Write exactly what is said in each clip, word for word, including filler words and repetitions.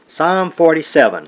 Psalm forty-seven.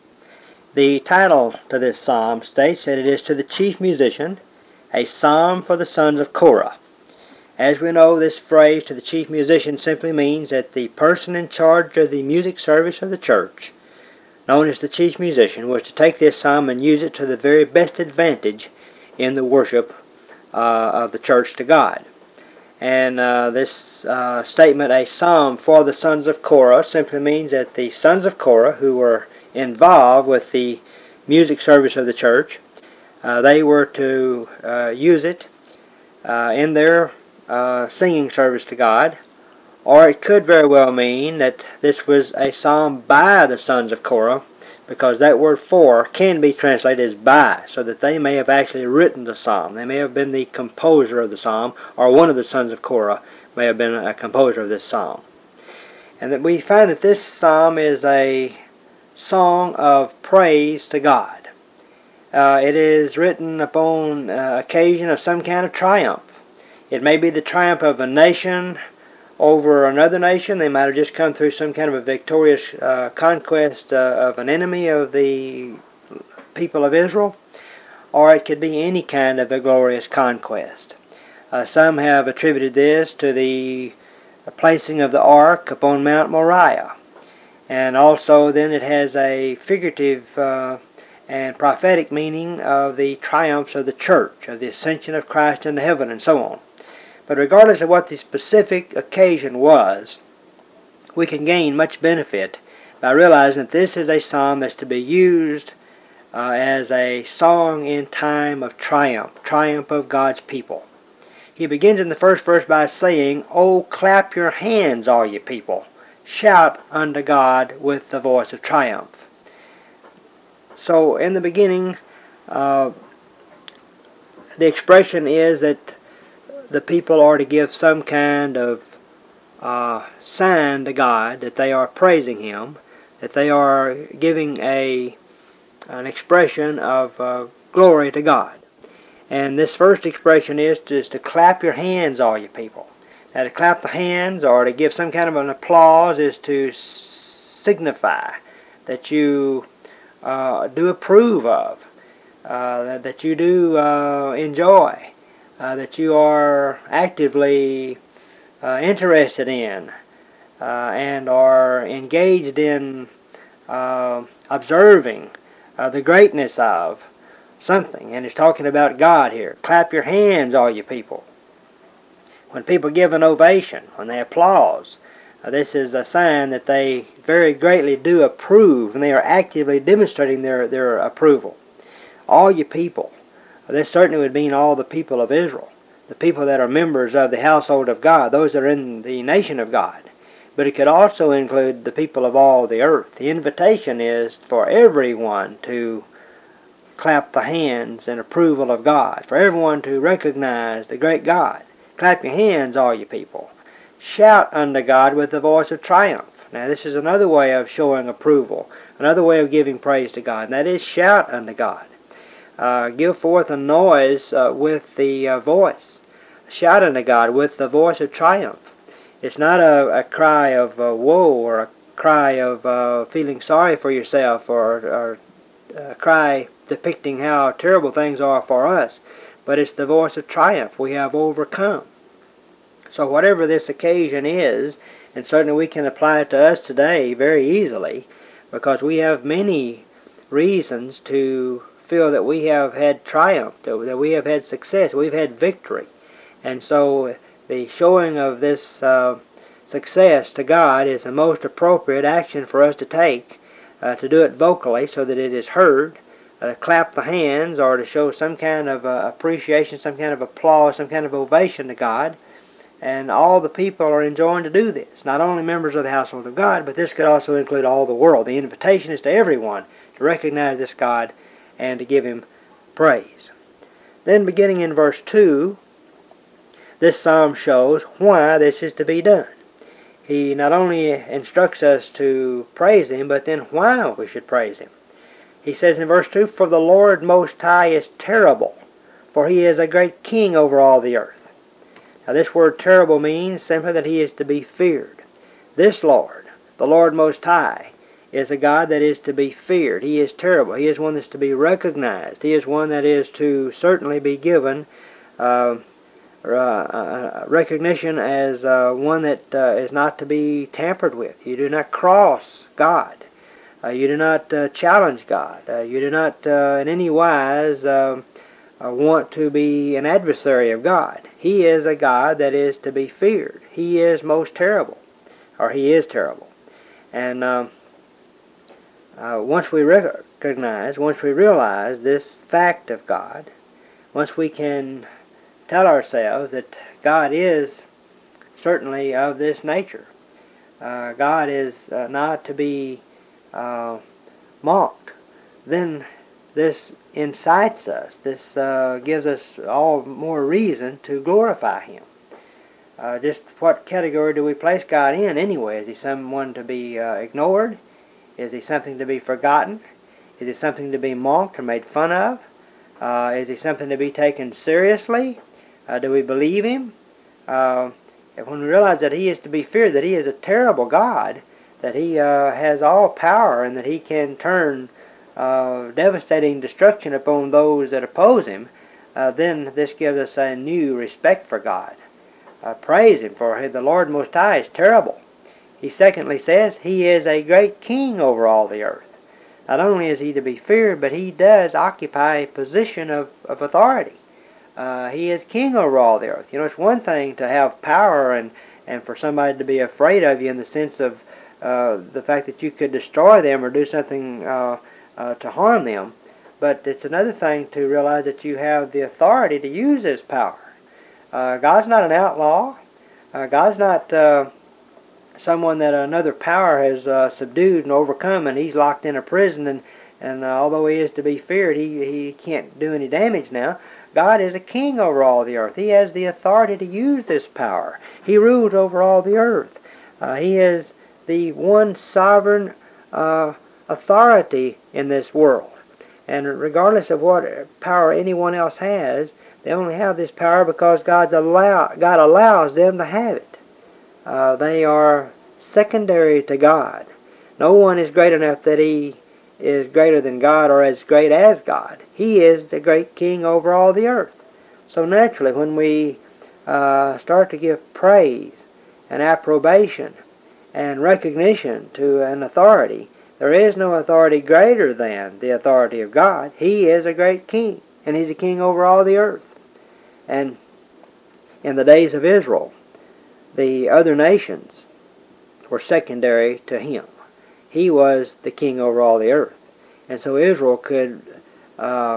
The title to this psalm states that it is to the chief musician, a psalm for the sons of Korah. As we know, this phrase, to the chief musician, simply means that the person in charge of the music service of the church, known as the chief musician, was to take this psalm and use it to the very best advantage in the worship uh, of the church to God. And uh, this uh, statement, a psalm for the sons of Korah, simply means that the sons of Korah, who were involved with the music service of the church, uh, they were to uh, use it uh, in their uh, singing service to God. Or it could very well mean that this was a psalm by the sons of Korah, because that word for can be translated as by, so that they may have actually written the psalm. They may have been the composer of the psalm, or one of the sons of Korah may have been a composer of this psalm. And that we find that this psalm is a song of praise to God. Uh, it is written upon uh, occasion of some kind of triumph. It may be the triumph of a nation over another nation. They might have just come through some kind of a victorious uh, conquest uh, of an enemy of the people of Israel, or it could be any kind of a glorious conquest. Uh, some have attributed this to the placing of the ark upon Mount Moriah, and also then it has a figurative uh, and prophetic meaning of the triumphs of the church, of the ascension of Christ into heaven, and so on. But regardless of what the specific occasion was, we can gain much benefit by realizing that this is a psalm that's to be used uh, as a song in time of triumph, triumph of God's people. He begins in the first verse by saying, "Oh, clap your hands, all ye people. Shout unto God with the voice of triumph." So in the beginning, uh, the expression is that the people are to give some kind of uh, sign to God that they are praising Him, that they are giving a an expression of uh, glory to God. And this first expression is to, is to clap your hands, all you people. Now, to clap the hands or to give some kind of an applause is to signify that you uh, do approve of, uh, that you do uh, enjoy, Uh, that you are actively uh, interested in uh, and are engaged in uh, observing uh, the greatness of something. And it's talking about God here. Clap your hands, all you people. When people give an ovation, when they applause, uh, this is a sign that they very greatly do approve, and they are actively demonstrating their, their approval. All you people. This certainly would mean all the people of Israel, the people that are members of the household of God, those that are in the nation of God. But it could also include the people of all the earth. The invitation is for everyone to clap the hands in approval of God, for everyone to recognize the great God. Clap your hands, all you people. Shout unto God with the voice of triumph. Now this is another way of showing approval, another way of giving praise to God, and that is shout unto God. Uh, give forth a noise uh, with the uh, voice. Shout unto God with the voice of triumph. It's not a, a cry of uh, woe or a cry of uh, feeling sorry for yourself or, or a cry depicting how terrible things are for us, but it's the voice of triumph. We have overcome. So whatever this occasion is, and certainly we can apply it to us today very easily, because we have many reasons to feel that we have had triumph, that we have had success, we've had victory. And so the showing of this uh, success to God is the most appropriate action for us to take, uh, to do it vocally so that it is heard, uh, to clap the hands or to show some kind of uh, appreciation, some kind of applause, some kind of ovation to God. And all the people are enjoined to do this, not only members of the household of God, but this could also include all the world. The invitation is to everyone to recognize this God and to give Him praise. Then beginning in verse two, this psalm shows why this is to be done. He not only instructs us to praise Him, but then why we should praise Him. He says in verse two, "For the Lord Most High is terrible, for He is a great King over all the earth." Now this word terrible means simply that He is to be feared. This Lord, the Lord Most High, is a God that is to be feared. He is terrible. He is one that's to be recognized. He is one that is to certainly be given uh, uh, uh, recognition as uh, one that uh, is not to be tampered with. You do not cross God. Uh, you do not uh, challenge God. Uh, you do not uh, in any wise uh, uh, want to be an adversary of God. He is a God that is to be feared. He is most terrible, or He is terrible. And uh, uh, once we recognize, once we realize this fact of God, once we can tell ourselves that God is certainly of this nature, uh, God is uh, not to be uh, mocked, then this incites us, this uh, gives us all more reason to glorify Him. Uh, just what category do we place God in anyway? Is He someone to be uh, ignored? Is He something to be forgotten? Is He something to be mocked or made fun of? Uh, is He something to be taken seriously? Uh, do we believe Him? Uh, when we realize that He is to be feared, that He is a terrible God, that He uh, has all power and that He can turn uh, devastating destruction upon those that oppose Him, uh, then this gives us a new respect for God. Uh, praise Him, for the Lord Most High is terrible. He secondly says He is a great king over all the earth. Not only is He to be feared, but He does occupy a position of, of authority. Uh, he is king over all the earth. You know, it's one thing to have power and, and for somebody to be afraid of you in the sense of uh, the fact that you could destroy them or do something uh, uh, to harm them. But it's another thing to realize that you have the authority to use this power. Uh, God's not an outlaw. Uh, God's not uh, someone that another power has uh, subdued and overcome, and He's locked in a prison, and, and uh, although He is to be feared, he, he can't do any damage now. God is a king over all the earth. He has the authority to use this power. He rules over all the earth. Uh, he is the one sovereign uh, authority in this world. And regardless of what power anyone else has, they only have this power because God's allow, God allows them to have it. Uh, they are secondary to God. No one is great enough that he is greater than God or as great as God. He is the great king over all the earth. So naturally, when we uh, start to give praise and approbation and recognition to an authority, there is no authority greater than the authority of God. He is a great king, and He's a king over all the earth. And in the days of Israel, the other nations were secondary to Him. He was the king over all the earth. And so Israel could uh,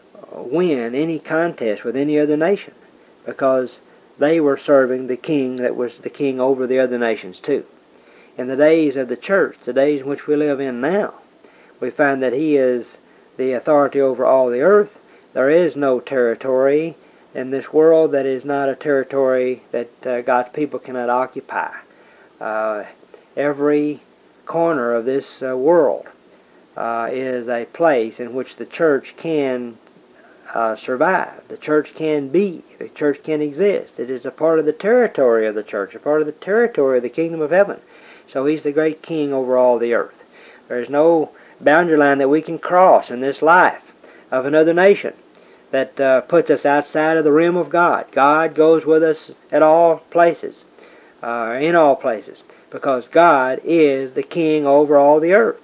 win any contest with any other nation because they were serving the king that was the king over the other nations too. In the days of the church, the days in which we live in now, we find that He is the authority over all the earth. There is no territory in this world that is not a territory that uh, God's people cannot occupy. Uh, every corner of this uh, world uh, is a place in which the church can uh, survive. The church can be. The church can exist. It is a part of the territory of the church, a part of the territory of the kingdom of heaven. So He's the great king over all the earth. There is no boundary line that we can cross in this life of another nation that uh, puts us outside of the realm of God. God goes with us at all places, uh, in all places, because God is the king over all the earth.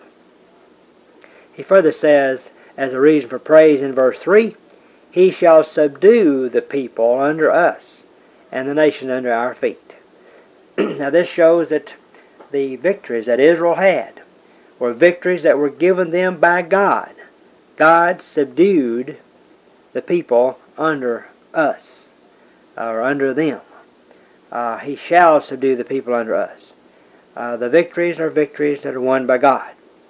He further says, as a reason for praise in verse three, He shall subdue the people under us, and the nations under our feet. Now this shows that the victories that Israel had were victories that were given them by God. God subdued the people under us, or under them. Uh, he shall subdue the people under us. Uh, the victories are victories that are won by God.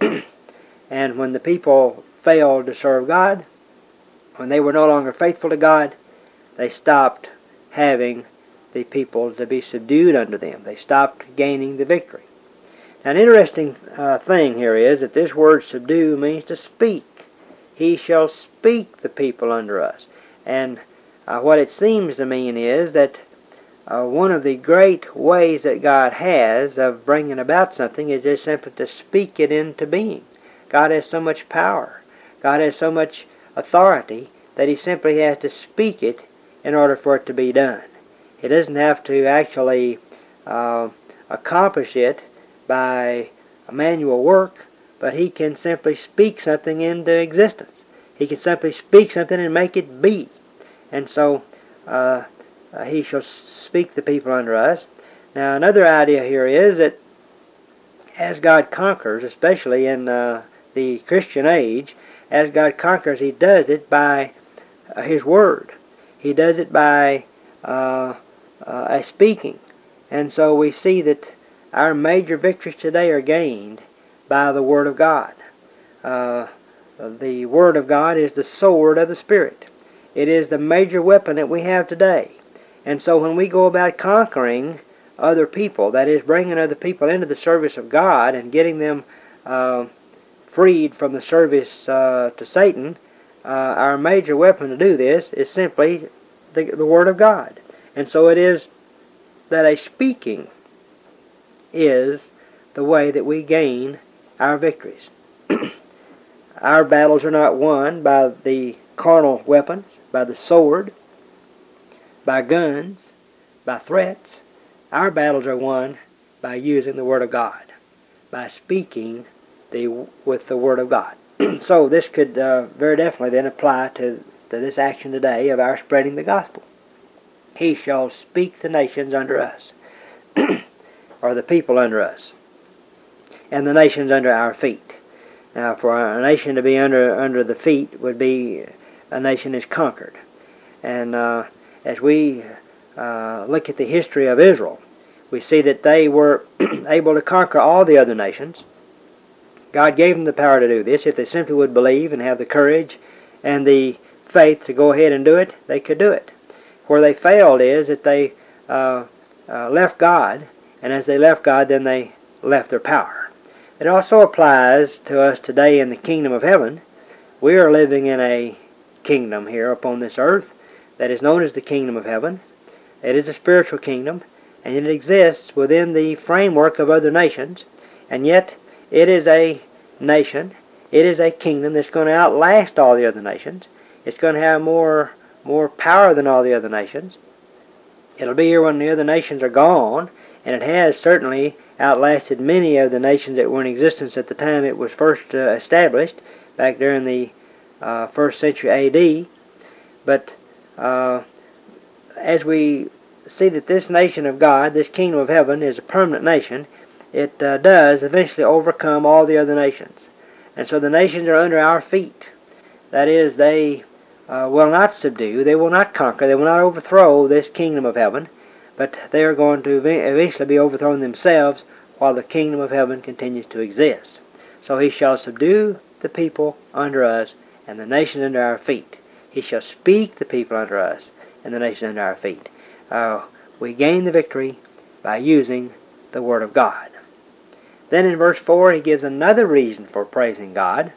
And when the people failed to serve God, when they were no longer faithful to God, they stopped having the people to be subdued under them. They stopped gaining the victory. Now, an interesting uh, thing here is that this word subdue means to speak. He shall speak the people under us. And uh, what it seems to mean is that uh, one of the great ways that God has of bringing about something is just simply to speak it into being. God has so much power. God has so much authority that he simply has to speak it in order for it to be done. He doesn't have to actually uh, accomplish it by manual work, but he can simply speak something into existence. He can simply speak something and make it be. And so uh, uh, he shall speak the people under us. Now another idea here is that as God conquers, especially in uh, the Christian age, as God conquers, he does it by uh, his word. He does it by uh, uh, a speaking. And so we see that our major victories today are gained by the Word of God. Uh, the Word of God is the sword of the Spirit. It is the major weapon that we have today. And so when we go about conquering other people, that is, bringing other people into the service of God and getting them uh, freed from the service uh, to Satan, uh, our major weapon to do this is simply the, the Word of God. And so it is that a speaking is the way that we gain our victories. Our battles are not won by the carnal weapons, by the sword, by guns, by threats. Our battles are won by using the Word of God, by speaking the with the Word of God. So this could uh, very definitely then apply to, to this action today of our spreading the gospel. He shall speak the nations under us, or the people under us, and the nations under our feet. Now, for a nation to be under under the feet would be a nation is conquered. And uh, as we uh, look at the history of Israel, we see that they were able to conquer all the other nations. God gave them the power to do this. If they simply would believe and have the courage and the faith to go ahead and do it, they could do it. Where they failed is that they uh, uh, left God, and as they left God, then they left their power. It also applies to us today in the kingdom of heaven. We are living in a kingdom here upon this earth that is known as the kingdom of heaven. It is a spiritual kingdom, and it exists within the framework of other nations, and yet it is a nation, it is a kingdom that's going to outlast all the other nations. It's going to have more, more power than all the other nations. It'll be here when the other nations are gone, and it has certainly outlasted many of the nations that were in existence at the time it was first uh, established, back during the uh, first century A D. But uh, as we see that this nation of God, this kingdom of heaven, is a permanent nation, it uh, does eventually overcome all the other nations. And so the nations are under our feet. That is, they uh, will not subdue, they will not conquer, they will not overthrow this kingdom of heaven, but they are going to eventually be overthrown themselves while the kingdom of heaven continues to exist. So he shall subdue the people under us and the nations under our feet. He shall speak the people under us and the nations under our feet. Uh, we gain the victory by using the Word of God. Then in verse four he gives another reason for praising God.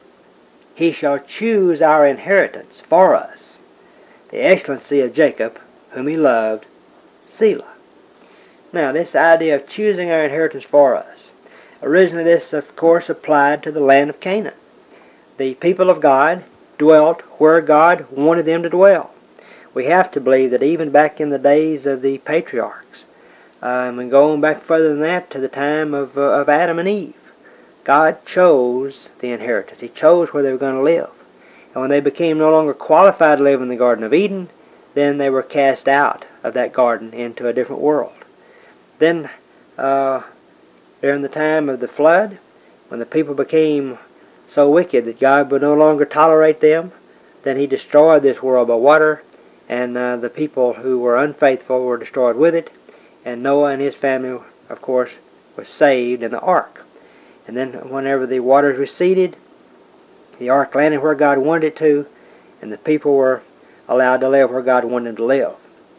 He shall choose our inheritance for us, the excellency of Jacob, whom he loved, Selah. Now, this idea of choosing our inheritance for us, originally this, of course, applied to the land of Canaan. The people of God dwelt where God wanted them to dwell. We have to believe that even back in the days of the patriarchs, um, and going back further than that to the time of, uh, of Adam and Eve, God chose the inheritance. He chose where they were going to live. And when they became no longer qualified to live in the Garden of Eden, then they were cast out of that garden into a different world. Then, uh, during the time of the flood, when the people became so wicked that God would no longer tolerate them, then he destroyed this world by water, and uh, the people who were unfaithful were destroyed with it, and Noah and his family, of course, was saved in the ark. And then whenever the waters receded, the ark landed where God wanted it to, and the people were allowed to live where God wanted them to live.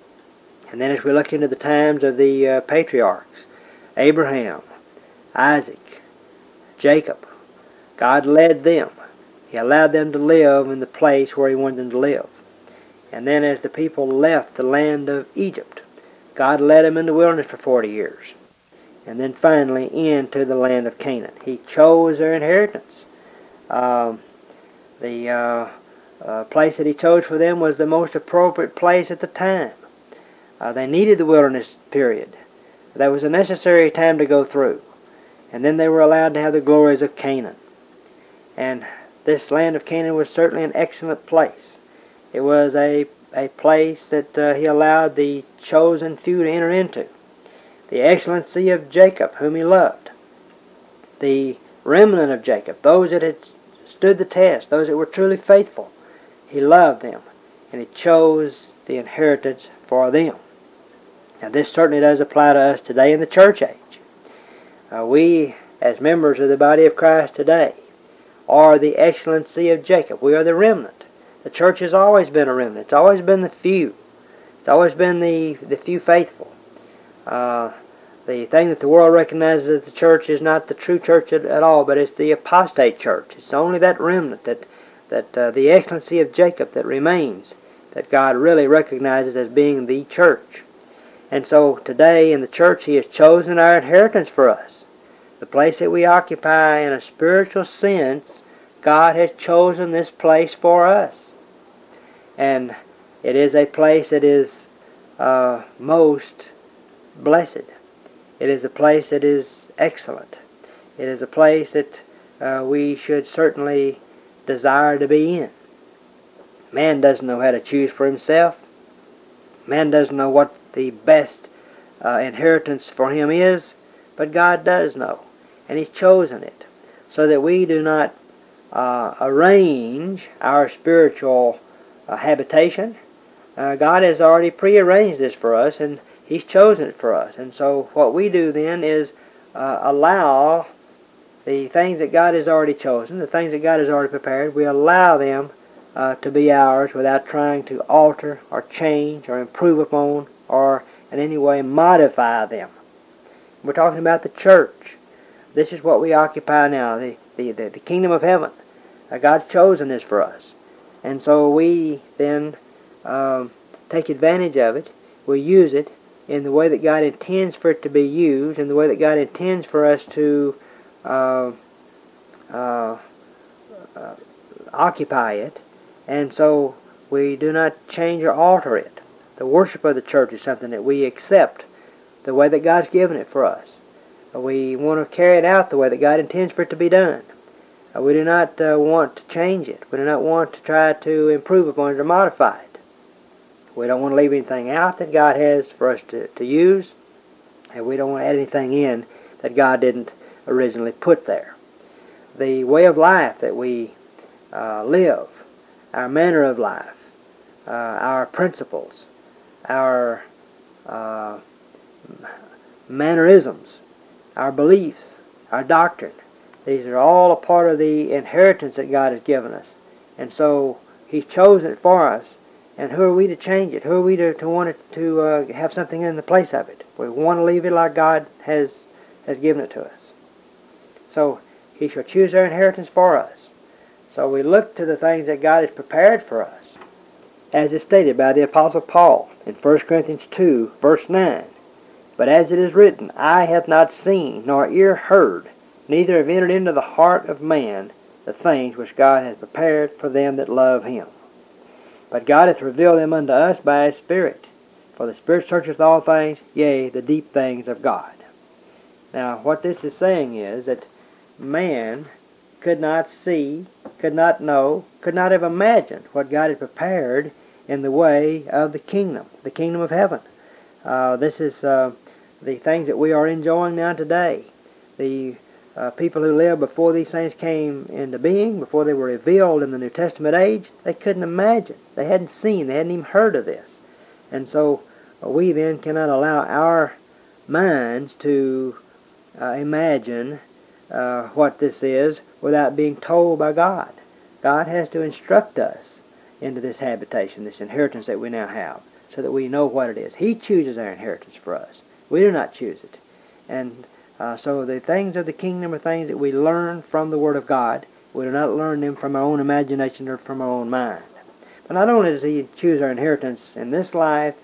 And then as we look into the times of the uh, patriarchs, Abraham, Isaac, Jacob, God led them. He allowed them to live in the place where he wanted them to live. And then as the people left the land of Egypt, God led them in the wilderness for forty years. And then finally into the land of Canaan. He chose their inheritance. Um, the uh, uh, place that he chose for them was the most appropriate place at the time. Uh, they needed the wilderness period. That was a necessary time to go through. And then they were allowed to have the glories of Canaan. And this land of Canaan was certainly an excellent place. It was a, a place that uh, he allowed the chosen few to enter into. The excellency of Jacob, whom he loved. The remnant of Jacob, those that had stood the test, those that were truly faithful. He loved them, and he chose the inheritance for them. Now this certainly does apply to us today in the church age. Uh, we, as members of the body of Christ today, are the excellency of Jacob. We are the remnant. The church has always been a remnant. It's always been the few. It's always been the, the few faithful. Uh, the thing that the world recognizes as the church is not the true church at, at all, but it's the apostate church. It's only that remnant, that, that uh, the excellency of Jacob that remains, that God really recognizes as being the church. And so today in the church he has chosen our inheritance for us. The place that we occupy in a spiritual sense, God has chosen this place for us. And it is a place that is uh, most blessed. It is a place that is excellent. It is a place that uh, we should certainly desire to be in. Man doesn't know how to choose for himself. Man doesn't know what the best uh, inheritance for him is, but God does know, and he's chosen it so that we do not uh, arrange our spiritual uh, habitation. Uh, God has already prearranged this for us, and he's chosen it for us. And so what we do then is uh, allow the things that God has already chosen, the things that God has already prepared, we allow them uh, to be ours without trying to alter or change or improve upon or in any way modify them. We're talking about the church. This is what we occupy now, the, the, the, the kingdom of heaven. Uh, God's chosen this for us. And so we then um, take advantage of it. We use it in the way that God intends for it to be used, in the way that God intends for us to uh, uh, uh, occupy it. And so we do not change or alter it. The worship of the church is something that we accept the way that God's given it for us. We want to carry it out the way that God intends for it to be done. We do not uh, want to change it. We do not want to try to improve upon it or modify it. We don't want to leave anything out that God has for us to, to use, and we don't want to add anything in that God didn't originally put there. The way of life that we uh, live, our manner of life, uh, our principles, our uh, mannerisms, our beliefs, our doctrine. These are all a part of the inheritance that God has given us. And so he's chosen it for us. And who are we to change it? Who are we to, to want it to uh, have something in the place of it? We want to leave it like God has, has given it to us. So he shall choose our inheritance for us. So we look to the things that God has prepared for us, as is stated by the Apostle Paul in First Corinthians two, verse nine. But as it is written, eye hath not seen, nor ear heard, neither have entered into the heart of man the things which God hath prepared for them that love him. But God hath revealed them unto us by his Spirit. For the Spirit searcheth all things, yea, the deep things of God. Now, what this is saying is that man could not see, could not know, could not have imagined what God had prepared in the way of the kingdom, the kingdom of heaven. Uh, this is uh, the things that we are enjoying now today. The uh, people who lived before these things came into being, before they were revealed in the New Testament age, they couldn't imagine. They hadn't seen, they hadn't even heard of this. And so uh, we then cannot allow our minds to uh, imagine uh, what this is without being told by God. God has to instruct us into this habitation, this inheritance that we now have, so that we know what it is. He chooses our inheritance for us. We do not choose it. And uh, so the things of the kingdom are things that we learn from the Word of God. We do not learn them from our own imagination or from our own mind. But not only does he choose our inheritance in this life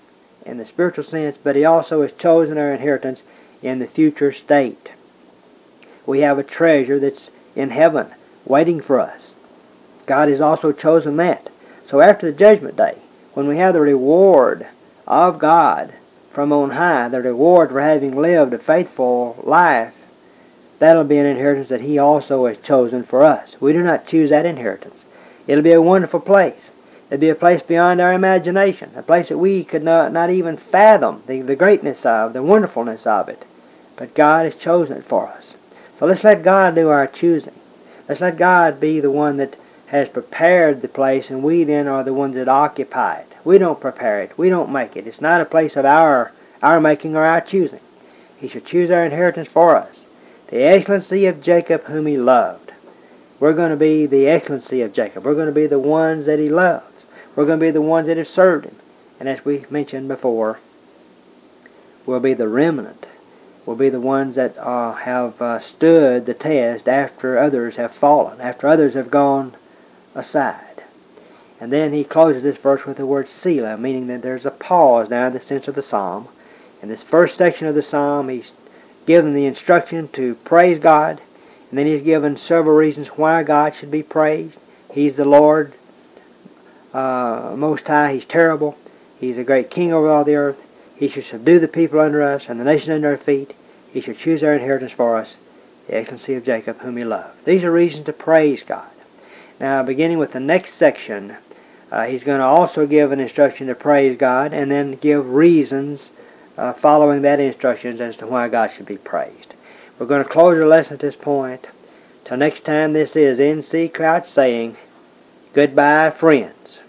in the spiritual sense, but he also has chosen our inheritance in the future state. We have a treasure that's in heaven waiting for us. God has also chosen that. So after the judgment day, when we have the reward of God from on high, the reward for having lived a faithful life, that'll be an inheritance that he also has chosen for us. We do not choose that inheritance. It'll be a wonderful place. It'll be a place beyond our imagination, a place that we could not, not even fathom the, the greatness of, the wonderfulness of it. But God has chosen it for us. So let's let God do our choosing. Let's let God be the one that has prepared the place, and we then are the ones that occupy it. We don't prepare it. We don't make it. It's not a place of our, our making or our choosing. He should choose our inheritance for us. The excellency of Jacob whom he loved. We're going to be the excellency of Jacob. We're going to be the ones that he loves. We're going to be the ones that have served him. And as we mentioned before, we'll be the remnant. We'll be the ones that uh, have uh, stood the test after others have fallen, after others have gone aside. And then he closes this verse with the word Selah, meaning that there's a pause now in the sense of the psalm. In this first section of the psalm, he's given the instruction to praise God, and then he's given several reasons why God should be praised. He's the Lord uh, Most High. He's terrible. He's a great king over all the earth. He should subdue the people under us and the nation under our feet. He should choose our inheritance for us, the excellency of Jacob whom he loved. These are reasons to praise God. Now, beginning with the next section, uh, he's going to also give an instruction to praise God, and then give reasons uh, following that instructions as to why God should be praised. We're going to close our lesson at this point. Till next time, this is N C Crouch saying, goodbye, friends.